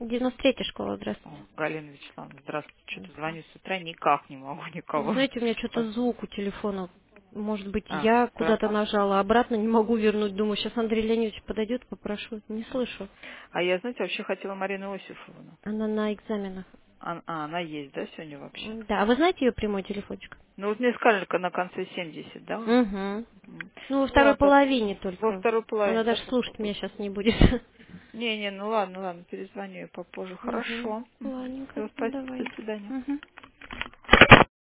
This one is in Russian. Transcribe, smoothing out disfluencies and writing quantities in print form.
93-я школа, здравствуйте. Галина Вячеславовна, здравствуйте. Что-то звоню с утра, никак не могу никого. Знаете, у меня что-то звук у телефона. Может быть, А, я да. куда-то нажала, обратно не могу вернуть. Думаю, сейчас Андрей Леонидович подойдет, попрошу. Не слышу. А я, знаете, вообще хотела Марину Иосифовну. Она на экзаменах. Она есть, да, сегодня вообще? Да, а вы знаете ее прямой телефончик? Ну, вот мне сказали, на конце 70, да? Угу. М. Ну, во Ну, второй ладно, половине во только. второй половине, Она да, даже слушать попробую. меня сейчас не будет. Не, ну ладно, перезвоню я попозже. Угу. Хорошо. Ладненько, Все, ну спасибо, до давай. свидания. Угу.